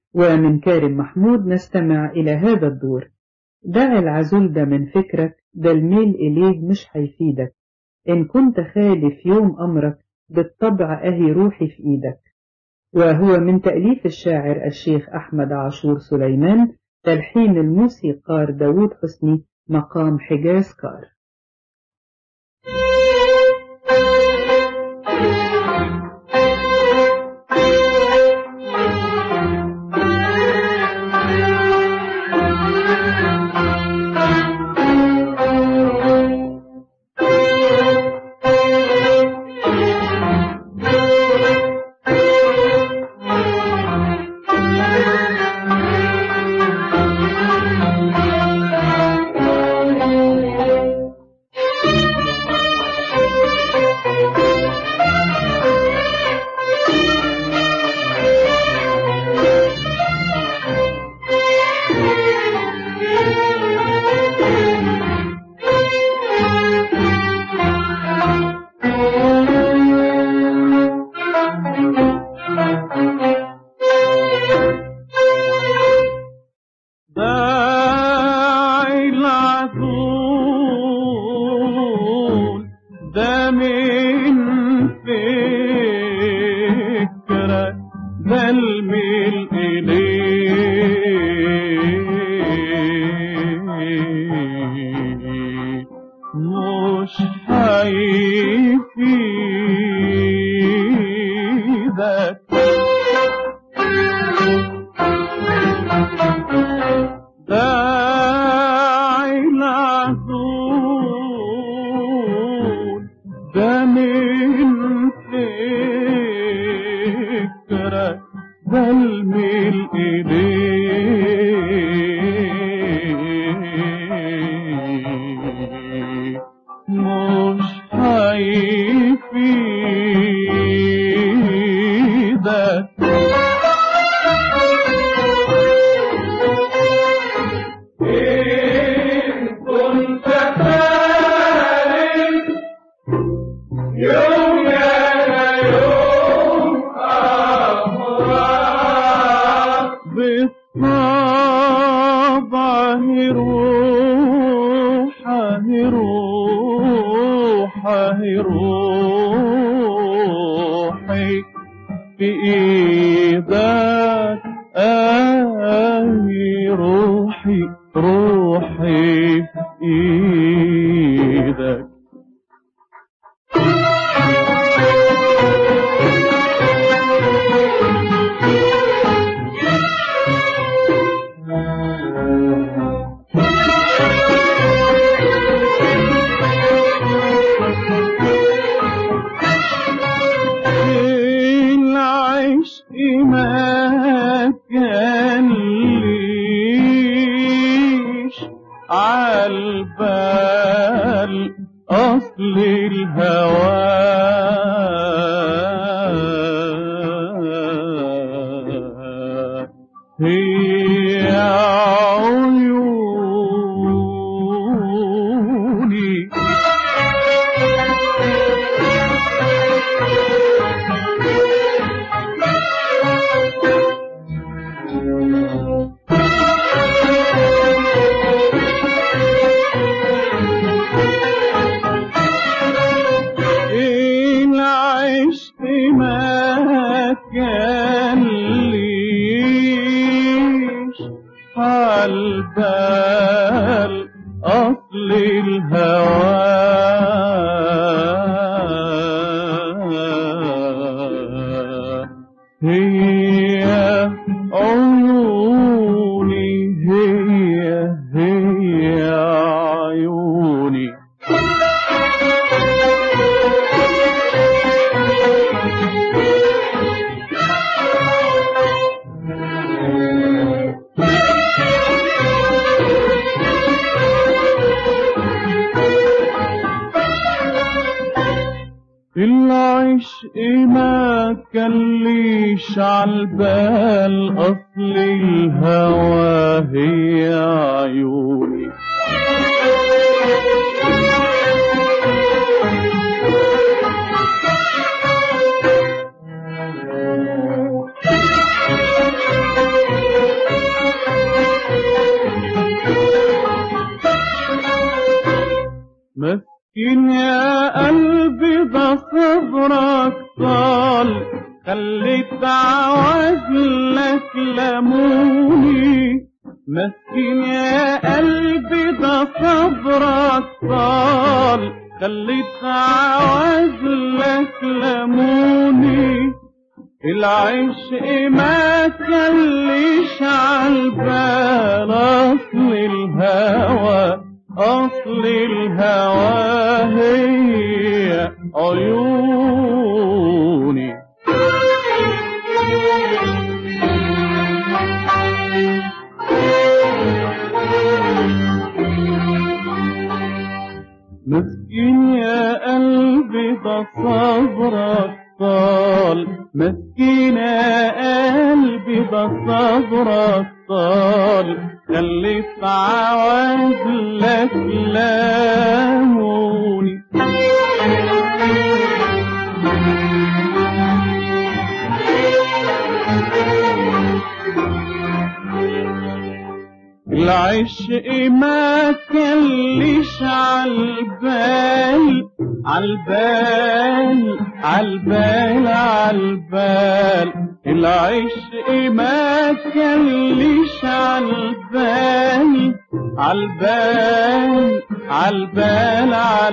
ومن كارم محمود نستمع إلى هذا الدور. دع العزول ده من فكرك، ده الميل إليه مش هيفيدك، إن كنت خالف يوم أمرك بالطبع أهي روحي في إيدك. وهو من تأليف الشاعر الشيخ أحمد عاشور سليمان، تلحين الموسيقار داود حسني، مقام حجاز كار. العشق ما كليش عالبال، أصل الهوى هي عيوني. خليت عوازلك لموني. مسكين يا قلبي ده صبرك طال، خليت عوازلك لموني. العشق ما كلش عالبال، أصل الهوى أصل الهوى هي عيوني. مسكين يا قلبي ده صبرك طال، مسكين يا قلبي ده صبرك طال، خليت عوازلك لاموني. العشق ما كلش عالبال عالبال عالبال عالبال، العشق ما كلش عالبال عالبال عالبال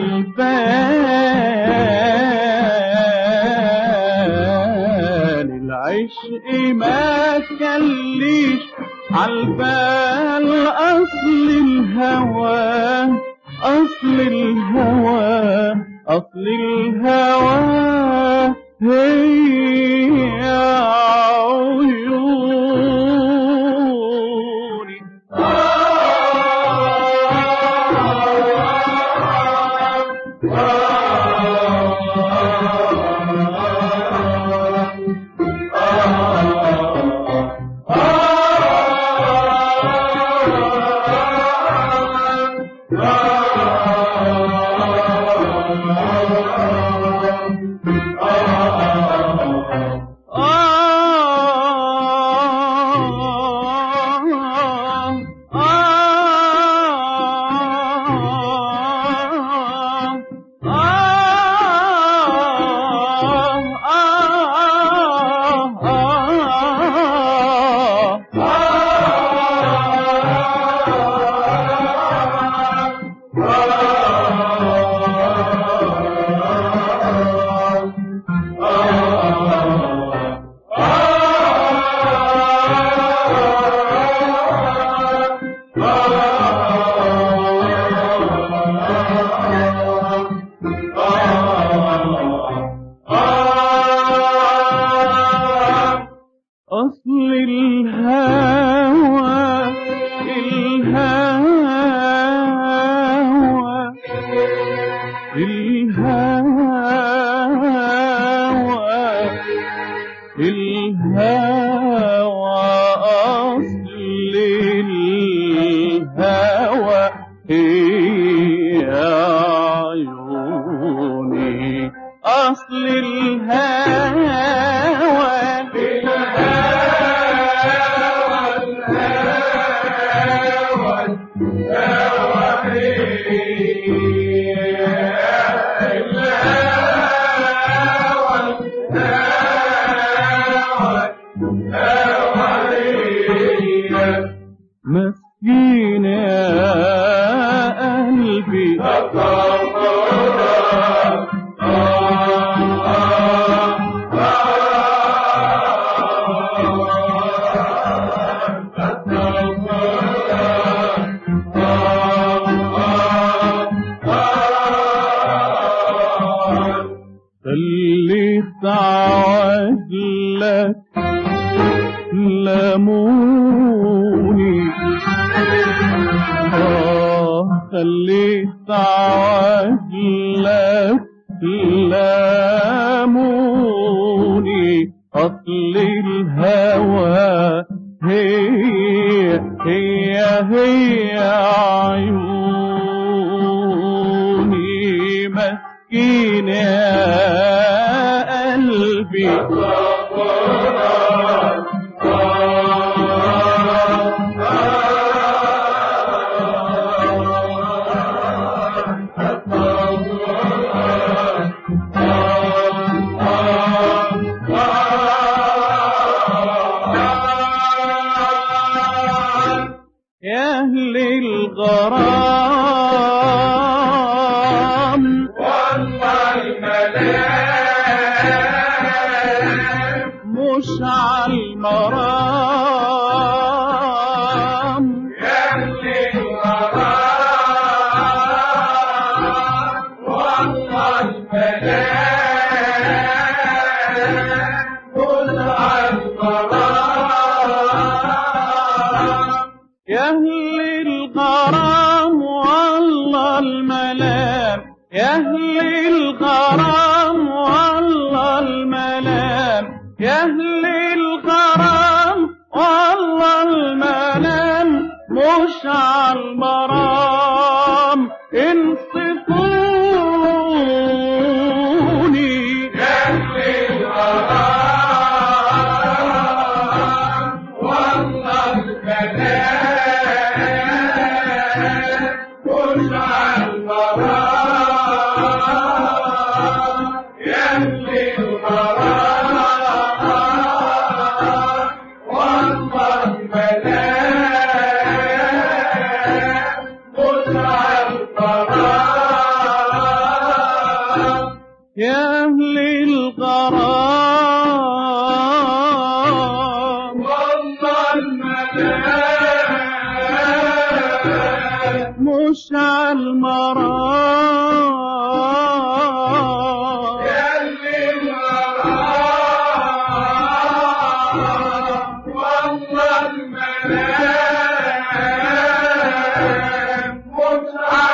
عالبال، العشق ما كلش عالبال، أصل الهوى أصل الهوى أصل الهوى هي عيوني. أصل الهوى الهوى الهوى الهوى، أصل الهوى هي عيوني. أصل الهوى مسكين يا قلبي خليت عوازلك لموني. خليت عوازلك لموني. أصل الهوى هي عيوني. مسكين يا قلبي يا أهل الغرام والله الملام مش عالمرام يا أهل الغرام والله الملام مش عالمرام يا أهل الغرام والله الملام يا أهل الغرام والله الملام يا أهل الغرام والله الملام مش عالمرام انصفوني يا أهل الغرام والله الملام مش عالمرام يا أهل الغرام والله الملام مش عالمرام يا أهل الغرام والله الملام مش عالمرام يا اللي الغرام والله الملام مش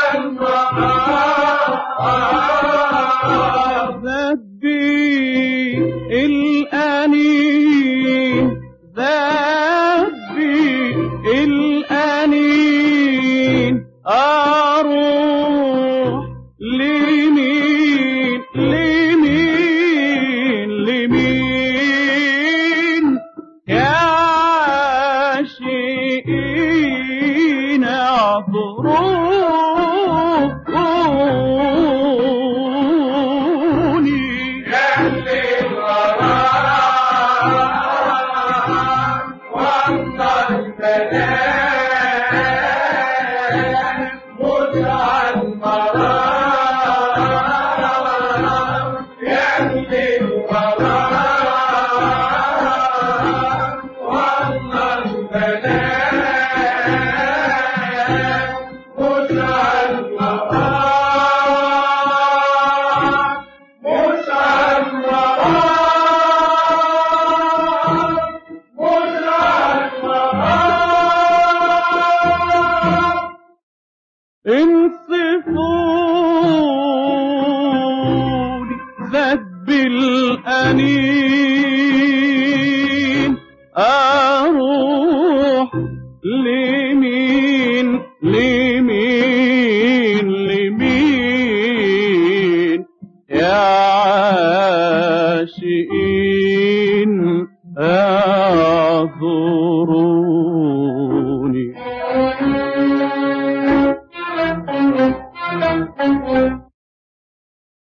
عالمرام ذبي الأنين ذبي الأنين أروح لمين لمين لمين يا عاشقين اعذروني يا اللي الغرام والله الملام مش عالمرام يا اللي الغرام والله الملام مش عالمرام مش عالمرام مش عالمرام انصفوني ذب الأنين أروح